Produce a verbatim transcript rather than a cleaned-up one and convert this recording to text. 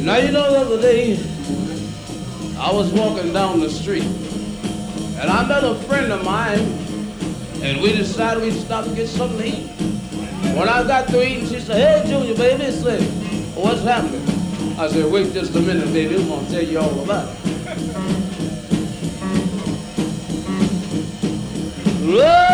Now, you know, the other day, I was walking down the street, and I met a friend of mine, and we decided we'd stop and get something to eat. When I got through eating, she said, "Hey, Junior, baby," I said, "What's happening?" I said, "Wait just a minute, baby, I'm gonna tell you all about it." Love